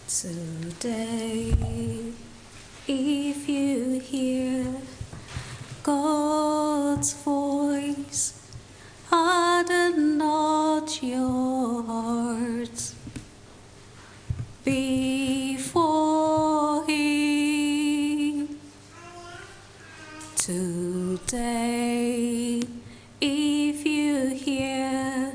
Today, if you hear God's voice, harden not your hearts before Him. Today, if you hear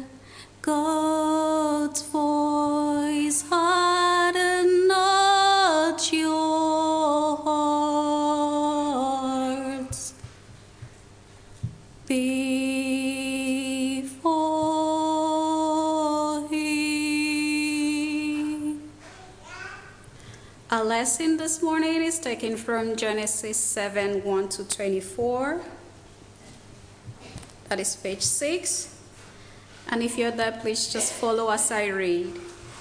God's voice, harden not your hearts before Him. Our lesson this morning is taken from Genesis 7, 1 to 24. That is page 6. And if you're there, please just follow as I read.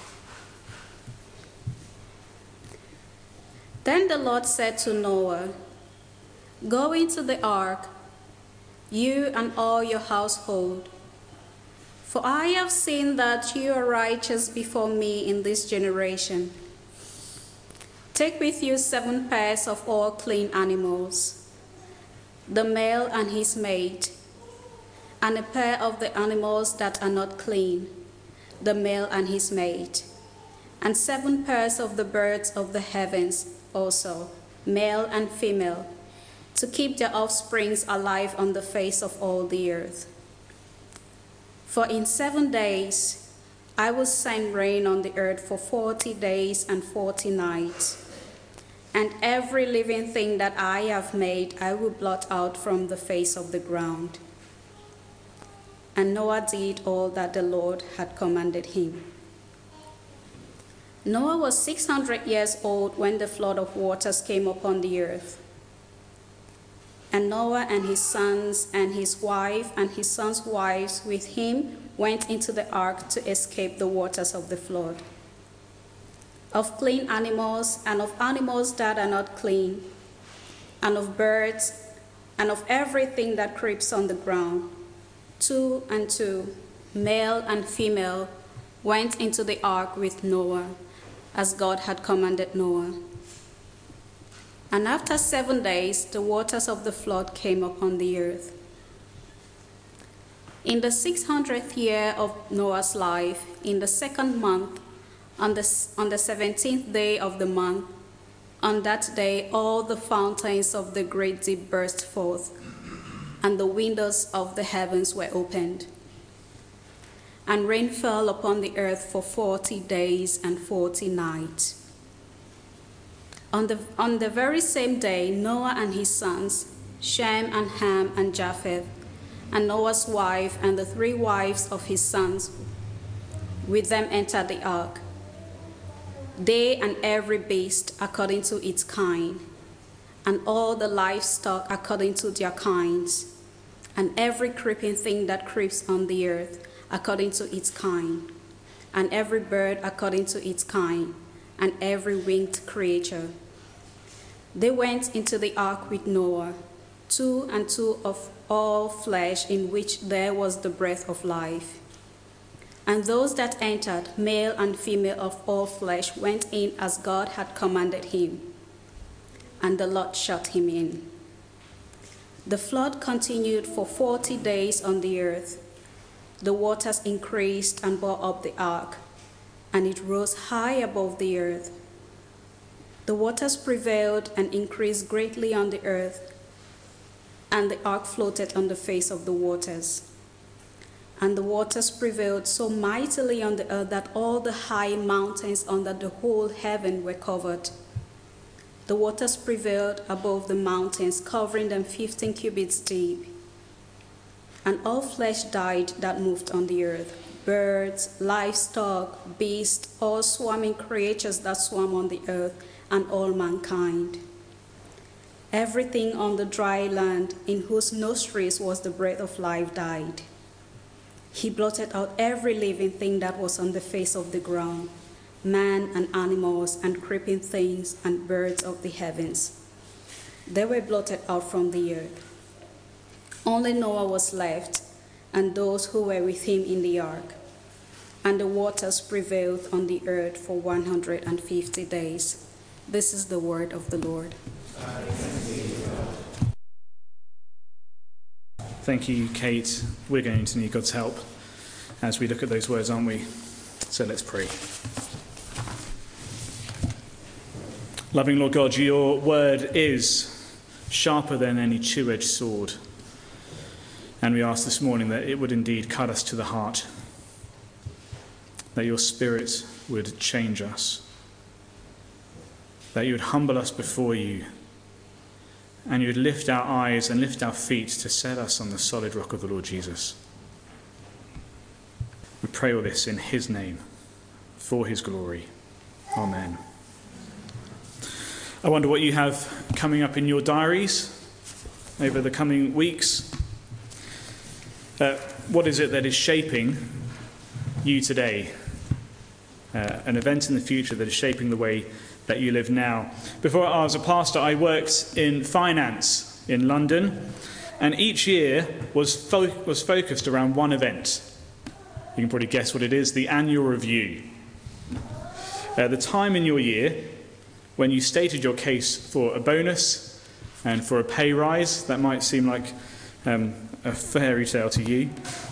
Then the Lord said to Noah, "Go into the ark, you and all your household, for I have seen that you are righteous before me in this generation. Take with you 7 pairs of all clean animals, the male and his mate, and a pair of the animals that are not clean, the male and his mate, and 7 pairs of the birds of the heavens also, male and female, to keep their offsprings alive on the face of all the earth. For in 7 days I will send rain on the earth for 40 days and 40 nights, and every living thing that I have made I will blot out from the face of the ground." And Noah did all that the Lord had commanded him. Noah was 600 years old when the flood of waters came upon the earth. And Noah and his sons and his wife and his sons' wives with him went into the ark to escape the waters of the flood. Of clean animals and of animals that are not clean, and of birds and of everything that creeps on the ground, 2 and 2, male and female, went into the ark with Noah, as God had commanded Noah. And after 7 days, the waters of the flood came upon the earth. In the 600th year of Noah's life, in the 2nd month, on the 17th day of the month, on that day all the fountains of the great deep burst forth, and the windows of the heavens were opened. And rain fell upon the earth for 40 days and 40 nights. On the very same day, Noah and his sons, Shem and Ham and Japheth, and Noah's wife and the 3 wives of his sons, with them entered the ark, they and every beast according to its kind, and all the livestock according to their kinds, and every creeping thing that creeps on the earth according to its kind, and every bird according to its kind, and every winged creature. They went into the ark with Noah, 2 and 2 of all flesh, in which there was the breath of life. And those that entered, male and female of all flesh, went in as God had commanded him, and the Lord shut him in. The flood continued for 40 days on the earth. The waters increased and bore up the ark, and it rose high above the earth. The waters prevailed and increased greatly on the earth, and the ark floated on the face of the waters. And the waters prevailed so mightily on the earth that all the high mountains under the whole heaven were covered. The waters prevailed above the mountains, covering them 15 cubits deep. And all flesh died that moved on the earth, birds, livestock, beasts, all swarming creatures that swam on the earth, and all mankind. Everything on the dry land, in whose nostrils was the breath of life, died. He blotted out every living thing that was on the face of the ground, man and animals and creeping things and birds of the heavens. They were blotted out from the earth. Only Noah was left, and those who were with him in the ark. and the waters prevailed on the earth for 150 days. This is the word of the Lord. Thank you, Kate. We're going to need God's help as we look at those words, aren't we? So let's pray. Loving Lord God, your word is sharper than any two-edged sword. And we ask this morning that it would indeed cut us to the heart, that your Spirit would change us, that you would humble us before you, and you would lift our eyes and lift our feet to set us on the solid rock of the Lord Jesus. We pray all this in his name, for his glory. Amen. I wonder what you have coming up in your diaries over the coming weeks. What is it that is shaping you today? An event in the future that is shaping the way that you live now. Before I was a pastor, I worked in finance in London, and each year was focused around one event. You can probably guess what it is, the annual review. The time in your year when you stated your case for a bonus and for a pay rise. That might seem like a fairy tale to you.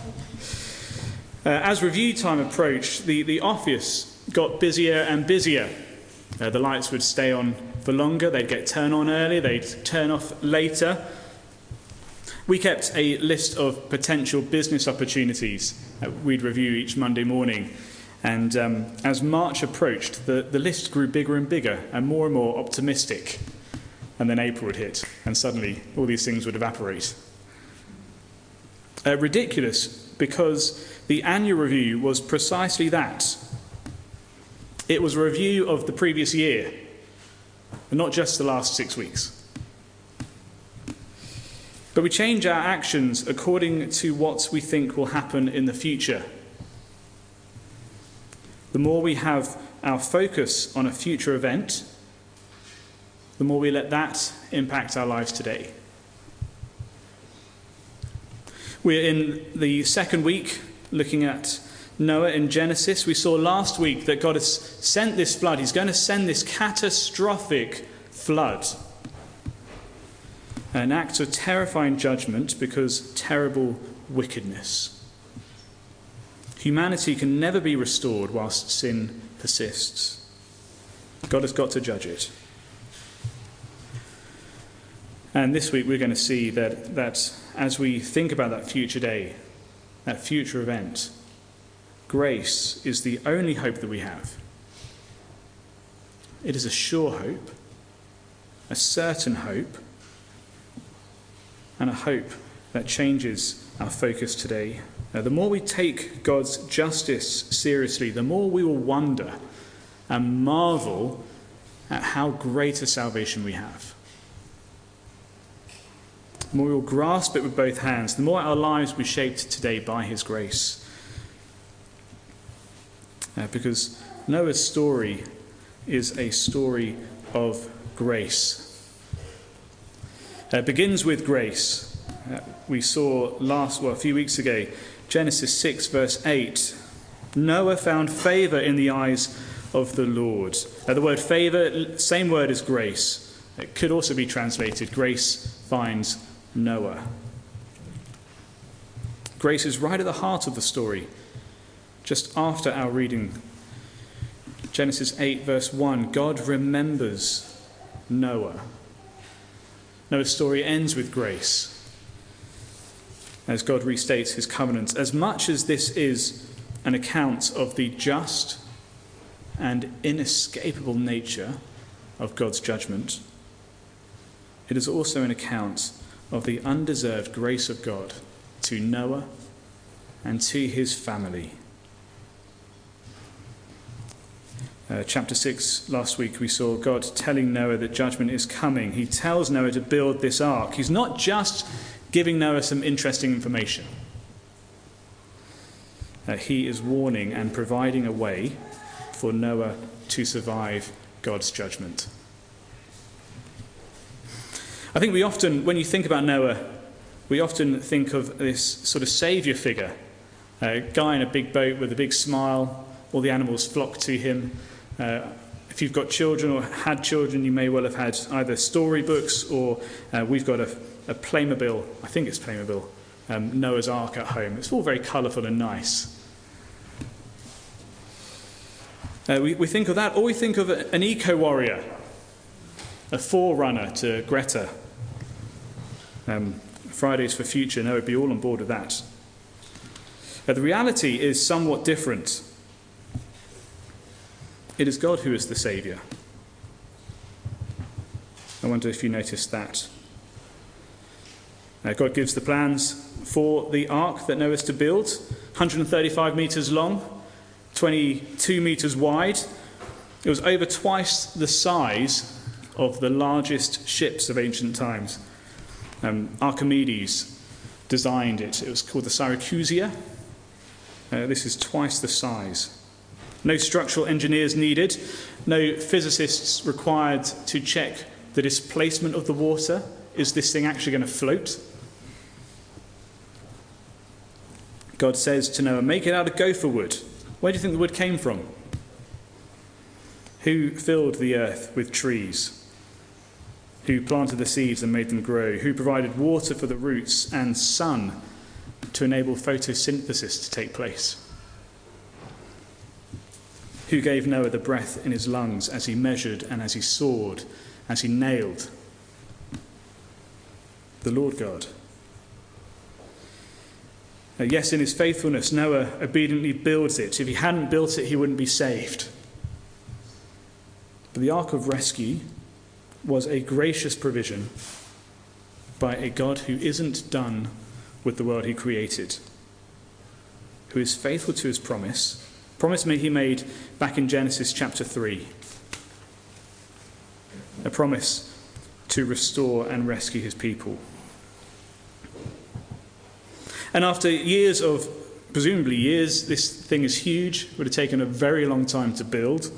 As review time approached, the office got busier and busier. The lights would stay on for longer, they'd get turned on early, they'd turn off later. We kept a list of potential business opportunities that we'd review each Monday morning. And as March approached, the list grew bigger and bigger and more optimistic. And then April would hit, and suddenly all these things would evaporate. Ridiculous, because the annual review was precisely that. It was a review of the previous year, and not just the last 6 weeks. But we change our actions according to what we think will happen in the future. The more we have our focus on a future event, the more we let that impact our lives today. We're in the second week looking at Noah in Genesis. We saw last week that God has sent this flood. He's going to send this catastrophic flood. An act of terrifying judgment because terrible wickedness. Humanity can never be restored whilst sin persists. God has got to judge it. And this week we're going to see that as we think about that future day, that future event, grace is the only hope that we have. It is a sure hope, a certain hope, and a hope that changes our focus today. The more we take God's justice seriously, the more we will wonder and marvel at how great a salvation we have. The more we will grasp it with both hands, the more our lives will be shaped today by his grace. Because Noah's story is a story of grace. It begins with grace. We saw a few weeks ago, Genesis 6 verse 8. Noah found favour in the eyes of the Lord. The word favour, same word as grace. It could also be translated, grace finds Noah. Grace is right at the heart of the story. Just after our reading, Genesis 8 verse 1, God remembers Noah. Noah's story ends with grace, as God restates his covenants. As much as this is an account of the just and inescapable nature of God's judgment, it is also an account of the undeserved grace of God to Noah and to his family. Chapter 6, last week we saw God telling Noah that judgment is coming. He tells Noah to build this ark. He's not just giving Noah some interesting information. He is warning and providing a way for Noah to survive God's judgment. I think we often, when you think about Noah, we often think of this sort of saviour figure A guy in a big boat with a big smile, all the animals flock to him. If you've got children or had children, you may well have had either storybooks or we've got a Playmobil, I think it's Playmobil, Noah's Ark at home. It's all very colourful and nice. We think of that, or we think of an eco-warrior, a forerunner to Greta. Fridays for Future, Noah would be all on board with that. The reality is somewhat different. It is God who is the saviour. I wonder if you noticed that. God gives the plans for the ark that Noah is to build, 135 metres long, 22 metres wide. It was over twice the size of the largest ships of ancient times. Archimedes designed it. It was called the Syracusia. This is twice the size. No structural engineers needed. No physicists required to check the displacement of the water. Is this thing actually going to float? God says to Noah, make it out of gopher wood. Where do you think the wood came from? Who filled the earth with trees? Who planted the seeds and made them grow? Who provided water for the roots and sun to enable photosynthesis to take place? Who gave Noah the breath in his lungs as he measured and as he sawed, as he nailed? The Lord God. Yes, in his faithfulness, Noah obediently builds it. If he hadn't built it, he wouldn't be saved. But the Ark of Rescue was a gracious provision by a God who isn't done with the world he created, who is faithful to his promise he made back in Genesis chapter 3, a promise to restore and rescue his people. And after years of, presumably years, this thing is huge, would have taken a very long time to build,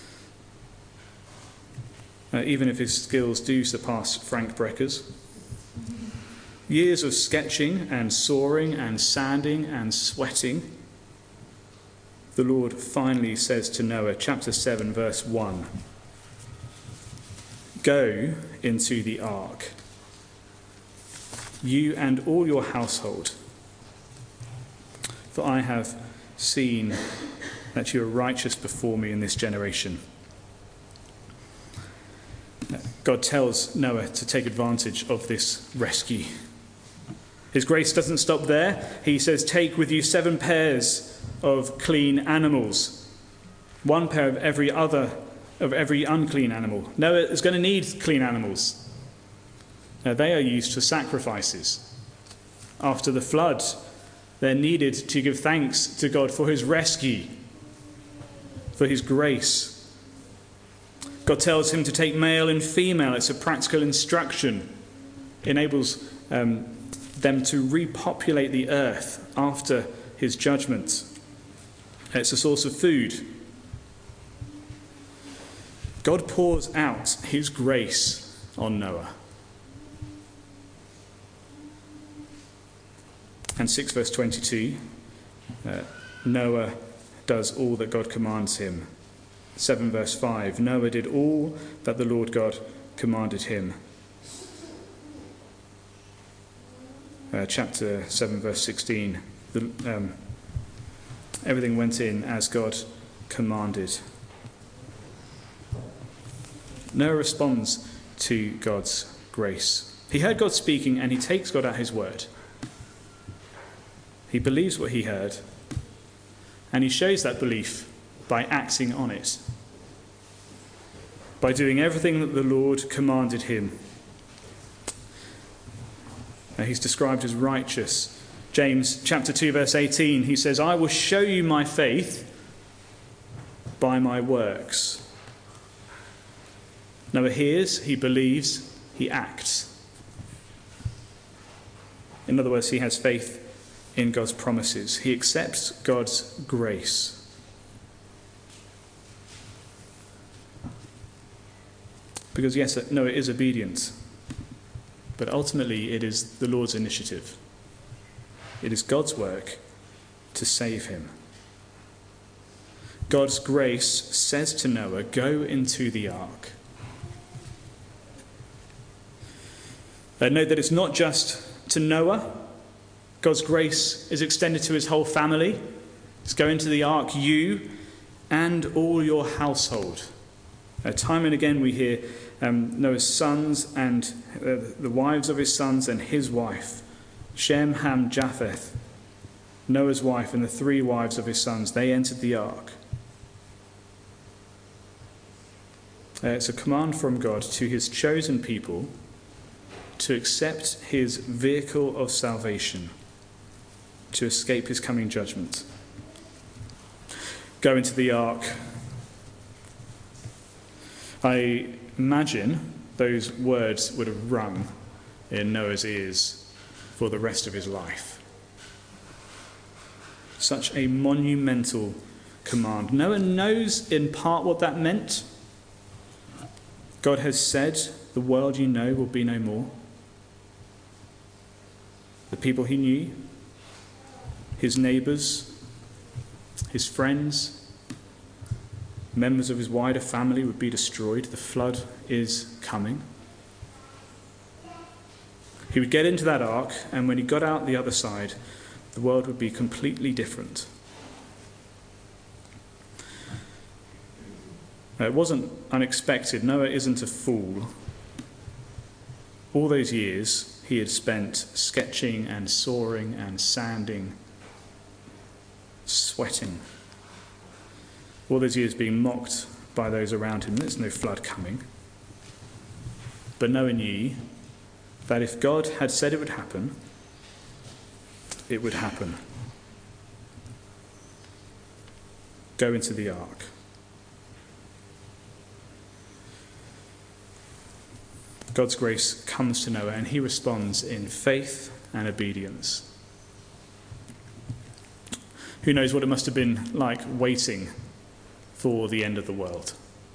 even if his skills do surpass Frank Brecker's. Years of sketching and sawing and sanding and sweating. The Lord finally says to Noah, chapter 7, verse 1, go into the ark, you and all your household, for I have seen that you are righteous before me in this generation. God tells Noah to take advantage of this rescue. His grace doesn't stop there. He says, take with you 7 pairs of clean animals, 1 pair of every unclean animal. Noah is going to need clean animals. They are used for sacrifices. After the flood, they're needed to give thanks to God for his rescue, for his grace. God tells him to take male and female. It's a practical instruction. It enables them to repopulate the earth after his judgment. It's a source of food. God pours out his grace on Noah. And 6 verse 22, Noah does all that God commands him. 7 verse 5, Noah did all that the Lord God commanded him. Chapter 7 verse 16, everything went in as God commanded. Noah responds to God's grace. He heard God speaking and he takes God at his word. He believes what he heard, and he shows that belief by acting on it, by doing everything that the Lord commanded him. He's described as righteous. James chapter 2 verse 18, he says, I will show you my faith by my works. Noah hears, he believes, he acts. In other words, he has faith in God's promises. He accepts God's grace. Because yes, Noah is obedient, but ultimately it is the Lord's initiative. It is God's work to save him. God's grace says to Noah, go into the ark. Note that it's not just to Noah. God's grace is extended to his whole family. It's go into the ark, you and all your household. Time and again we hear Noah's sons and the wives of his sons and his wife, Shem, Ham, Japheth, Noah's wife and the 3 wives of his sons, they entered the ark. It's a command from God to his chosen people to accept his vehicle of salvation, to escape his coming judgment. Go into the ark. I imagine those words would have rung in Noah's ears for the rest of his life. Such a monumental command. Noah knows in part what that meant. God has said, the world you know will be no more. The people he knew, his neighbours, his friends, members of his wider family would be destroyed. The flood is coming. He would get into that ark, and when he got out the other side, the world would be completely different. It wasn't unexpected. Noah isn't a fool. All those years he had spent sketching and sawing and sanding, sweating. All those years being mocked by those around him. There's no flood coming. But Noah knew that if God had said it would happen, it would happen. Go into the ark. God's grace comes to Noah and he responds in faith and obedience. Who knows what it must have been like waiting for the end of the world.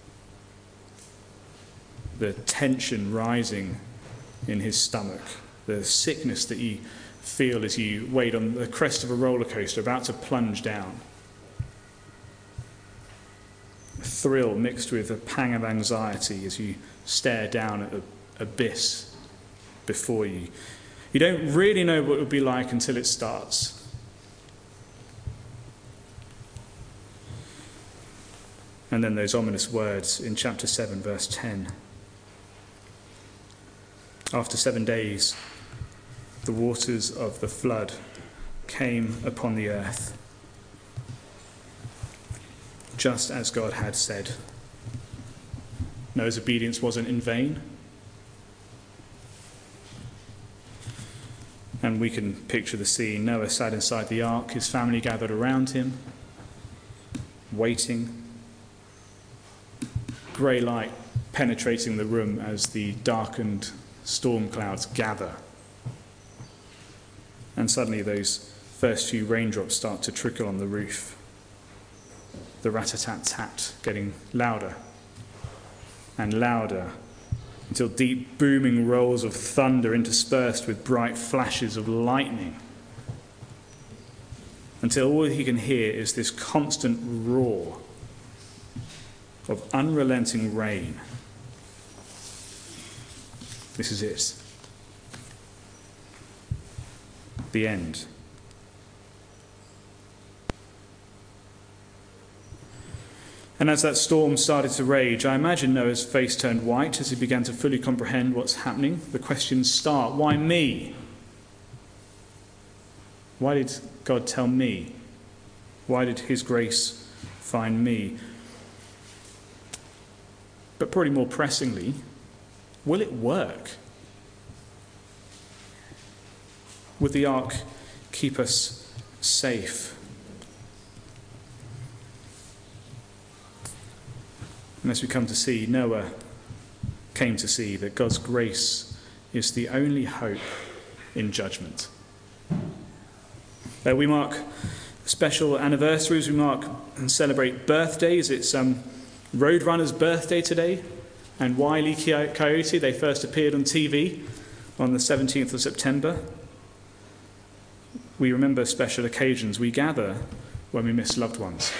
The tension rising in his stomach, the sickness that you feel as you wait on the crest of a roller coaster about to plunge down. A thrill mixed with a pang of anxiety as you stare down at the abyss before you. You don't really know what it will be like until it starts. And then those ominous words in chapter 7, verse 10. After 7 days, the waters of the flood came upon the earth, just as God had said. Noah's obedience wasn't in vain. And we can picture the scene. Noah sat inside the ark, his family gathered around him, waiting. Grey light penetrating the room as the darkened storm clouds gather. And suddenly those first few raindrops start to trickle on the roof. The rat-a-tat-tat getting louder and louder, until deep booming rolls of thunder interspersed with bright flashes of lightning, until all he can hear is this constant roar of unrelenting rain. This is it. The end. And as that storm started to rage, I imagine Noah's face turned white as he began to fully comprehend what's happening. The questions start. Why me? Why did God tell me? Why did his grace find me? But probably more pressingly, will it work? Would the ark keep us safe? And as we come to see, Noah came to see that God's grace is the only hope in judgment. We mark special anniversaries, we mark and celebrate birthdays. It's Roadrunner's birthday today, and Wile E. Coyote. They first appeared on TV on the 17th of September. we remember special occasions. We gather when we miss loved ones.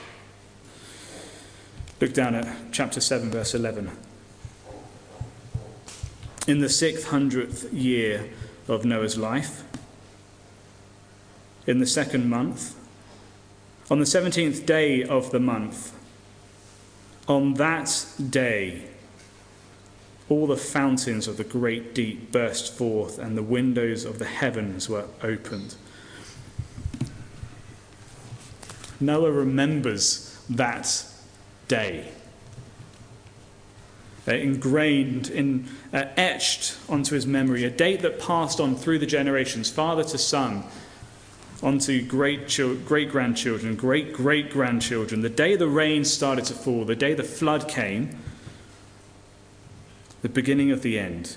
Look down at chapter 7, verse 11. In the 600th year of Noah's life, in the 2nd month, on the 17th day of the month, on that day, all the fountains of the great deep burst forth, and the windows of the heavens were opened. Noah remembers that day. Etched onto his memory, a date that passed on through the generations, father to son, onto great-grandchildren, great-great-grandchildren. The day the rain started to fall, the day the flood came, the beginning of the end.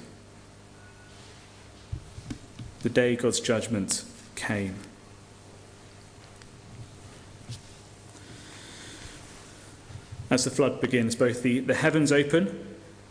The day God's judgment came. As the flood begins, both the heavens open,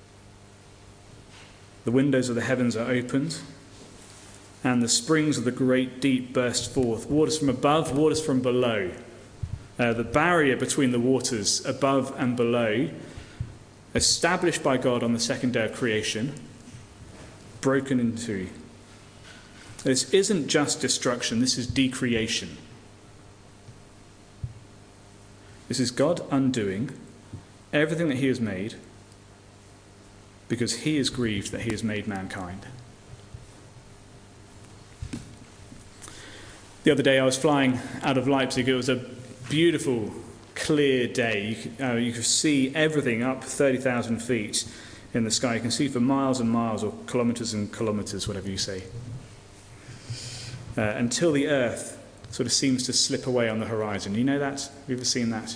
the windows of the heavens are opened, and the springs of the great deep burst forth. Waters from above, waters from below. The barrier between the waters above and below, established by God on the 2nd day of creation, broken in two. This isn't just destruction, this is decreation. This is God undoing everything that he has made, because he is grieved that he has made mankind. The other day I was flying out of Leipzig. It was a beautiful, clear day. You could see everything up 30,000 feet in the sky. You can see for miles and miles, or kilometres and kilometres, whatever you say. Until the earth sort of seems to slip away on the horizon. You know that? Have you ever seen that?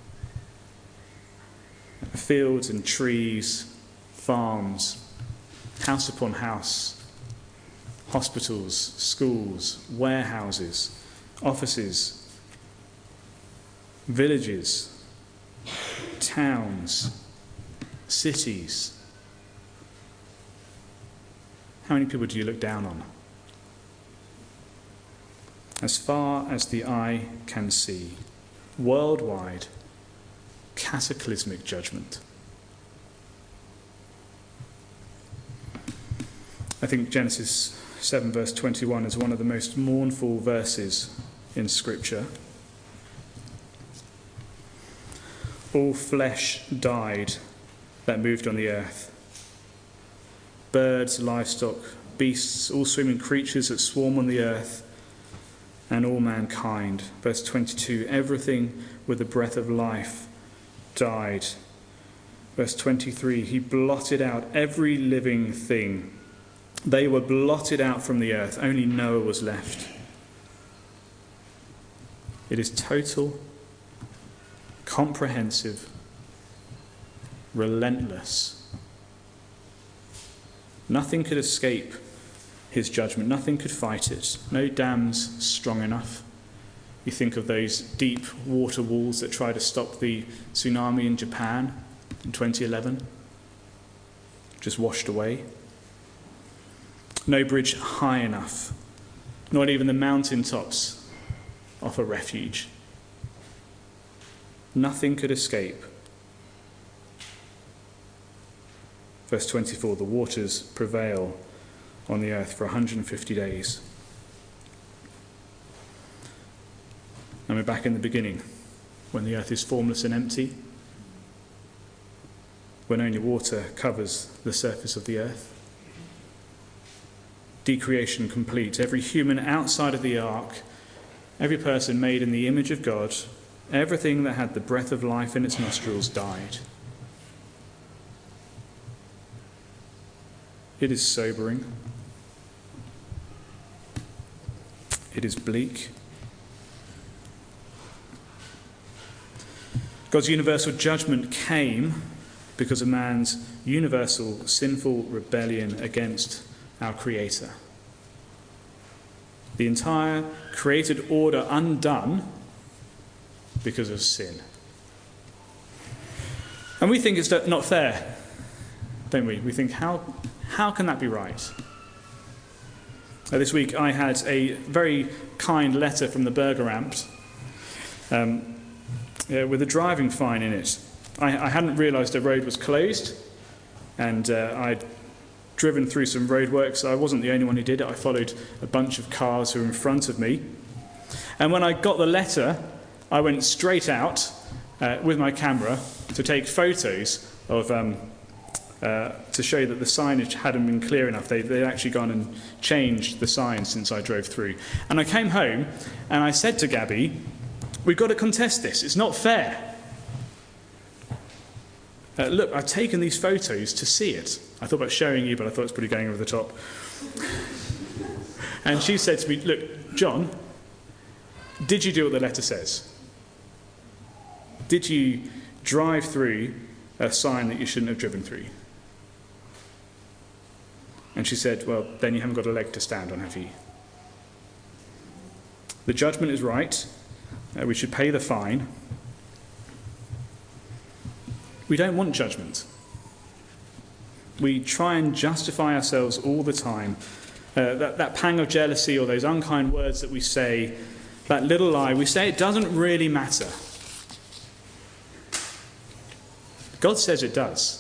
Fields and trees, farms, house upon house, hospitals, schools, warehouses, offices, villages, towns, cities. How many people do you look down on? As far as the eye can see, worldwide, cataclysmic judgment. I think Genesis 7 verse 21 is one of the most mournful verses in Scripture. All flesh died that moved on the earth. Birds, livestock, beasts, all swimming creatures that swarm on the earth, and all mankind. Verse 22, everything with the breath of life died. Verse 23, he blotted out every living thing. They were blotted out from the earth. Only Noah was left. It is total, comprehensive, relentless. Nothing could escape his judgment. Nothing could fight it. No dams strong enough. You think of those deep water walls that tried to stop the tsunami in Japan in 2011. Just washed away. No bridge high enough. Not even the mountaintops offer refuge. Nothing could escape. Verse 24, the waters prevail on the earth for 150 days. And we're back in the beginning, when the earth is formless and empty, when only water covers the surface of the earth. Decreation complete. Every human outside of the ark, every person made in the image of God, everything that had the breath of life in its nostrils died. It is sobering. It is bleak. God's universal judgment came because of man's universal sinful rebellion against our Creator. The entire created order undone because of sin. And we think it's not fair, don't we? We think, how can that be right? This week I had a very kind letter from the Burger Amt with a driving fine in it. I hadn't realised a road was closed, and I'd driven through some roadworks. So I wasn't the only one who did it. I followed a bunch of cars who were in front of me. And when I got the letter, I went straight out with my camera to take photos of to show that the signage hadn't been clear enough. They'd actually gone and changed the sign since I drove through. And I came home and I said to Gabby, "We've got to contest this. It's not fair. Look, I've taken these photos to see it." I thought about showing you, but I thought it was pretty going over the top. And she said to me, "Look, John, did you do what the letter says? Did you drive through a sign that you shouldn't have driven through?" And she said, "Well, then you haven't got a leg to stand on, have you? The judgment is right. We should pay the fine. We don't want judgment. We try and justify ourselves all the time. That pang of jealousy or those unkind words that we say, that little lie, we say it doesn't really matter. God says it does.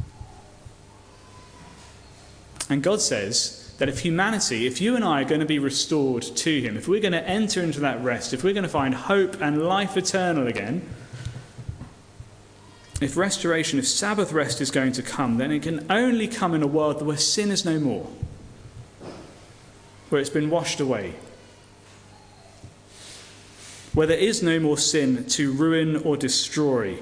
And God says that if humanity, if you and I are going to be restored to him, if we're going to enter into that rest, if we're going to find hope and life eternal again, if restoration, if Sabbath rest is going to come, then it can only come in a world where sin is no more, where it's been washed away, where there is no more sin to ruin or destroy.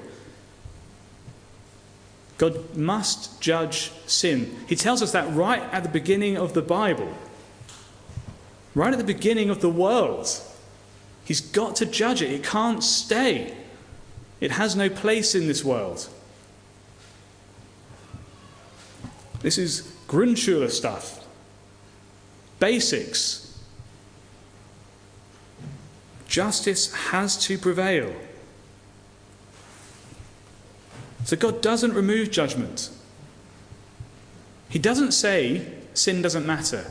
God must judge sin. He tells us that right at the beginning of the Bible, right at the beginning of the world. He's got to judge it. It can't stay. It has no place in this world. This is Grundschule stuff. Basics. Justice has to prevail. So God doesn't remove judgment. He doesn't say sin doesn't matter.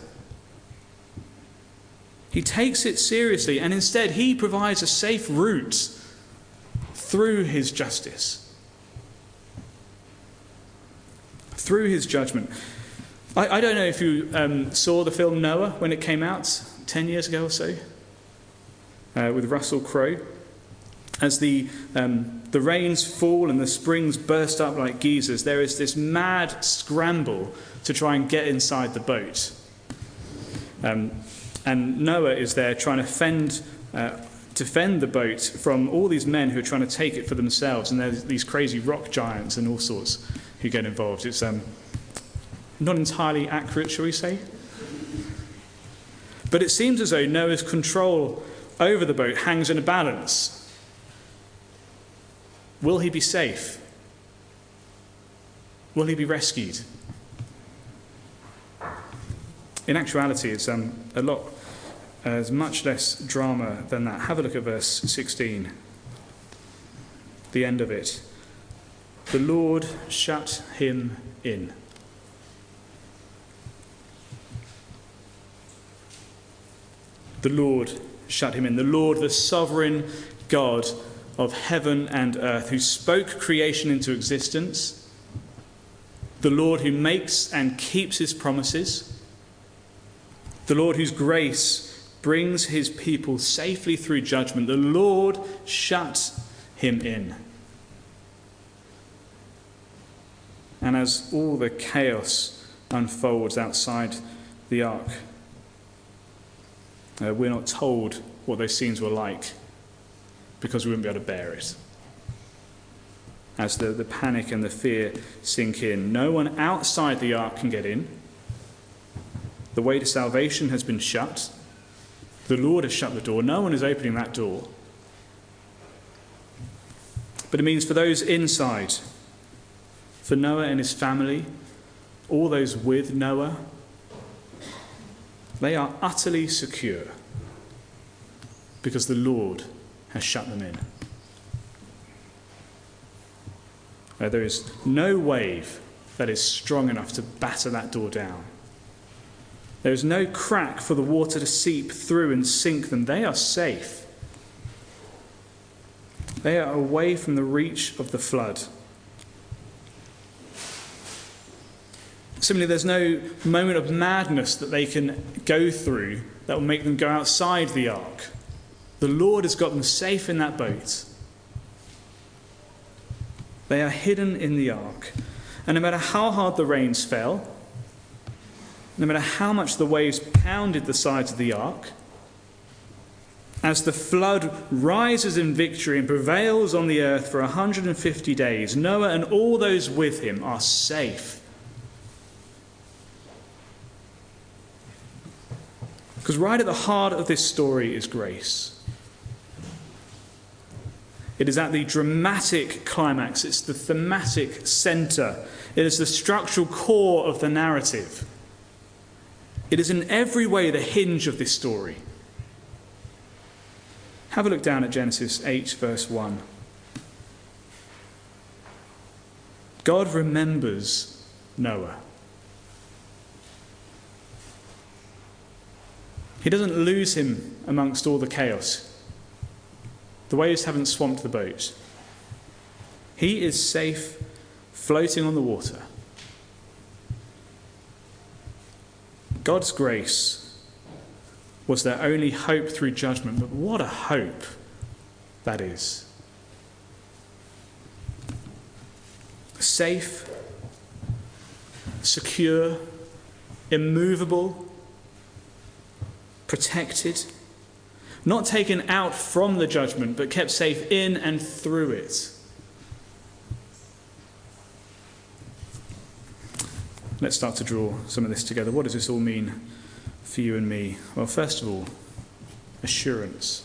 He takes it seriously, and instead he provides a safe route through his justice, through his judgment. I don't know if you saw the film Noah when it came out 10 years ago or so, with Russell Crowe. As the rains fall and the springs burst up like geysers, there is this mad scramble to try and get inside the boat. And Noah is there trying to defend the boat from all these men who are trying to take it for themselves. And there's these crazy rock giants and all sorts who get involved. It's not entirely accurate, shall we say? But it seems as though Noah's control over the boat hangs in a balance. Will he be safe? Will he be rescued? In actuality, it's there's much less drama than that. Have a look at verse 16, the end of it. The Lord shut him in. The Lord shut him in. The Lord, the sovereign God of heaven and earth, who spoke creation into existence, the Lord who makes and keeps his promises, the Lord whose grace brings his people safely through judgment, the Lord shut him in. And as all the chaos unfolds outside the ark, we're not told what those scenes were like, because we wouldn't be able to bear it. As the panic and the fear sink in, no one outside the ark can get in. The way to salvation has been shut. The Lord has shut the door. No one is opening that door. But it means for those inside, for Noah and his family, all those with Noah, they are utterly secure because the Lord has shut them in. There is no wave that is strong enough to batter that door down. There is no crack for the water to seep through and sink them. They are safe. They are away from the reach of the flood. Similarly, there's no moment of madness that they can go through that will make them go outside the ark. The Lord has got them safe in that boat. They are hidden in the ark. And no matter how hard the rains fell, no matter how much the waves pounded the sides of the ark, as the flood rises in victory and prevails on the earth for 150 days, Noah and all those with him are safe. Because right at the heart of this story is grace. It is at the dramatic climax. It's the thematic centre. It is the structural core of the narrative. It is in every way the hinge of this story. Have a look down at Genesis 8, verse 1. God remembers Noah. He doesn't lose him amongst all the chaos. The waves haven't swamped the boat. He is safe, floating on the water. God's grace was their only hope through judgment, but what a hope that is. Safe, secure, immovable, protected, not taken out from the judgment, but kept safe in and through it. Let's start to draw some of this together. What does this all mean for you and me? Well, first of all, assurance.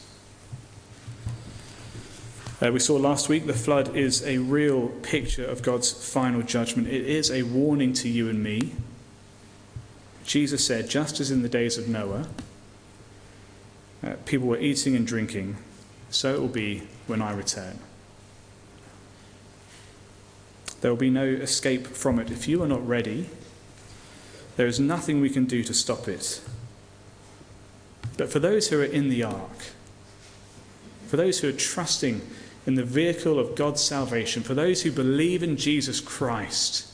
We saw last week the flood is a real picture of God's final judgment. It is a warning to you and me. Jesus said, just as in the days of Noah, people were eating and drinking, so it will be when I return. There will be no escape from it. If you are not ready, there is nothing we can do to stop it. But for those who are in the ark, for those who are trusting in the vehicle of God's salvation, for those who believe in Jesus Christ,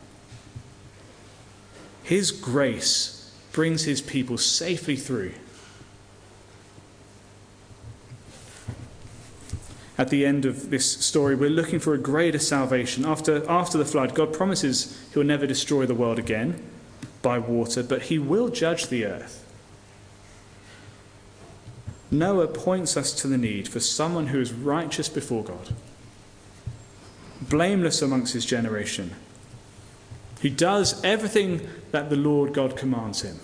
his grace brings his people safely through. At the end of this story, we're looking for a greater salvation. After the flood, God promises he will never destroy the world again by water, but he will judge the earth. Noah points us to the need for someone who is righteous before God, blameless amongst his generation, who does everything that the Lord God commands him.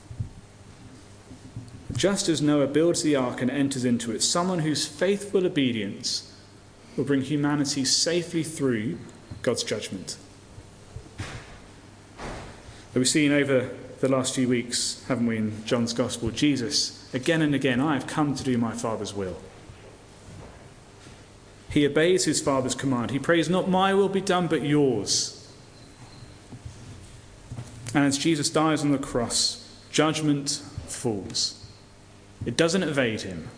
Just as Noah builds the ark and enters into it, someone whose faithful obedience will bring humanity safely through God's judgment. We've seen over the last few weeks, haven't we, in John's Gospel, Jesus, again and again, I have come to do my Father's will. He obeys his Father's command. He prays, not my will be done, but yours. And as Jesus dies on the cross, judgment falls. It doesn't evade him.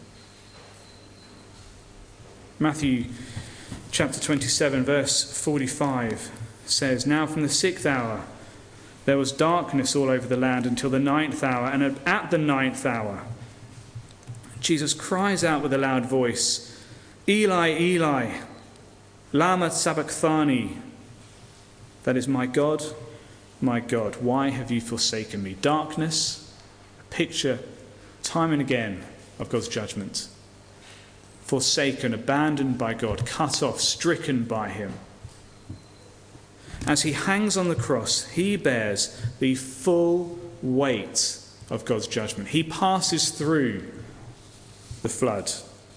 Matthew chapter 27, verse 45 says, now from the 6th hour there was darkness all over the land until the 9th hour, and at the 9th hour Jesus cries out with a loud voice, Eli, Eli, lama sabachthani. That is, my God, why have you forsaken me? Darkness, a picture time and again of God's judgment. Forsaken, abandoned by God, cut off, stricken by him. As he hangs on the cross, he bears the full weight of God's judgment. He passes through the flood.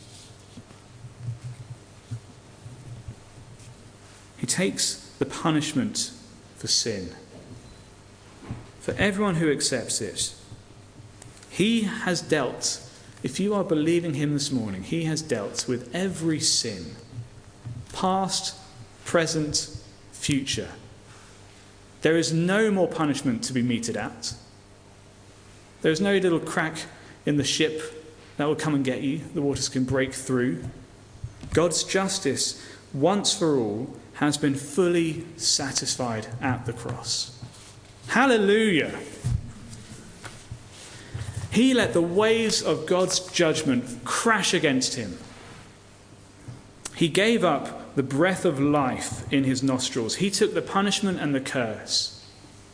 He takes the punishment for sin. For everyone who accepts it, he has dealt, if you are believing him this morning, he has dealt with every sin, past, present, future. There is no more punishment to be meted at. There's no little crack in the ship that will come and get you. The waters can break through. God's justice, once for all, has been fully satisfied at the cross. Hallelujah! He let the waves of God's judgment crash against him. He gave up the breath of life in his nostrils. He took the punishment and the curse.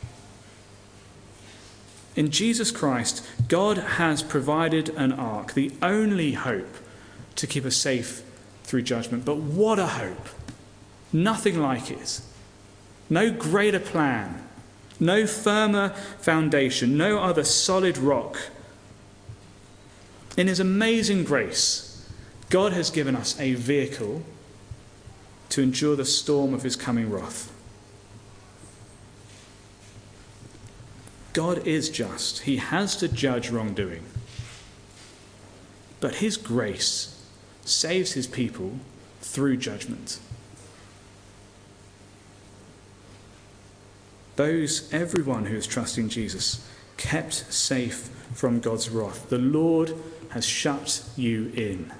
In Jesus Christ, God has provided an ark, the only hope to keep us safe through judgment. But what a hope! Nothing like it. No greater plan. No firmer foundation. No other solid rock. In his amazing grace, God has given us a vehicle to endure the storm of his coming wrath. God is just. He has to judge wrongdoing. But his grace saves his people through judgment. Everyone who is trusting Jesus, kept safe from God's wrath. The Lord has shut you in.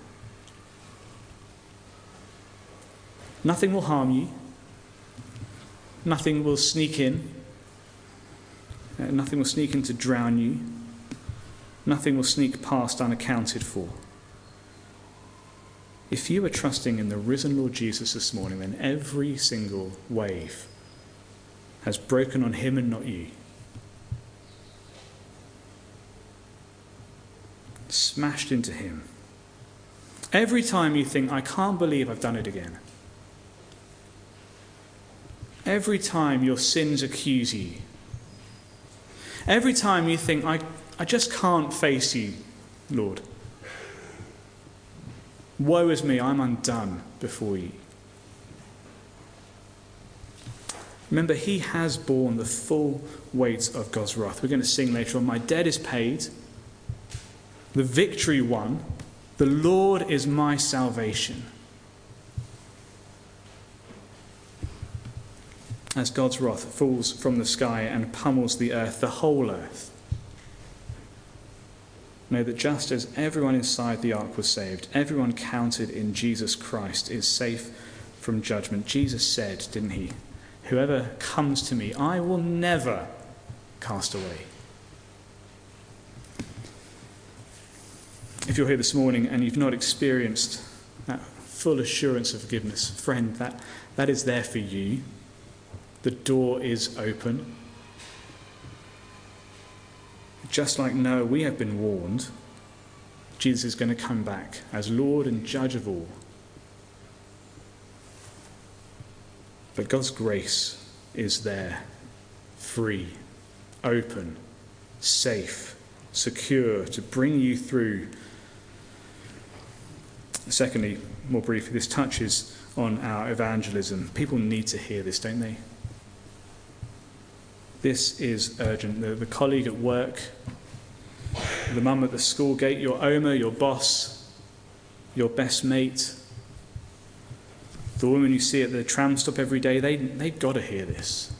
Nothing will harm you. Nothing will sneak in. Nothing will sneak in to drown you. Nothing will sneak past unaccounted for. If you are trusting in the risen Lord Jesus this morning, then every single wave has broken on him and not you. Smashed into him. Every time you think, I can't believe I've done it again. Every time your sins accuse you. Every time you think, I just can't face you, Lord. Woe is me, I'm undone before you. Remember, he has borne the full weight of God's wrath. We're going to sing later on, my debt is paid, the victory won, the Lord is my salvation. As God's wrath falls from the sky and pummels the earth, the whole earth, know that just as everyone inside the ark was saved, everyone counted in Jesus Christ is safe from judgment. Jesus said, didn't he? Whoever comes to me, I will never cast away. If you're here this morning and you've not experienced that full assurance of forgiveness, friend, that is there for you. The door is open. Just like Noah, we have been warned. Jesus is going to come back as Lord and Judge of all. But God's grace is there, free, open, safe, secure, to bring you through. Secondly, more briefly, this touches on our evangelism. People need to hear this, don't they? This is urgent. The colleague at work, the mum at the school gate, your Oma, your boss, your best mate, the woman you see at the tram stop every day, they've got to hear this.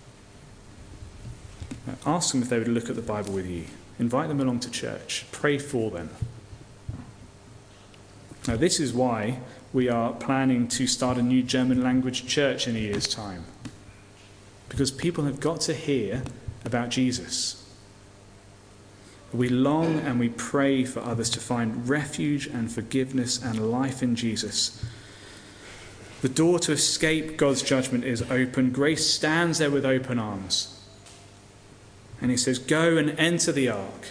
Ask them if they would look at the Bible with you. Invite them along to church. Pray for them. Now, this is why we are planning to start a new German language church in a year's time. Because people have got to hear about Jesus. We long and we pray for others to find refuge and forgiveness and life in Jesus. The door to escape God's judgment is open. Grace stands there with open arms. And he says, go and enter the ark.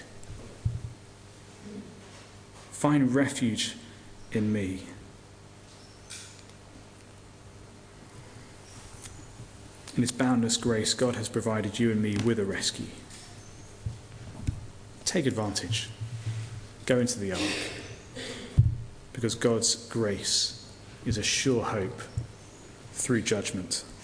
Find refuge in me. In his boundless grace, God has provided you and me with a rescue. Take advantage. Go into the ark. Because God's grace is a sure hope through judgment.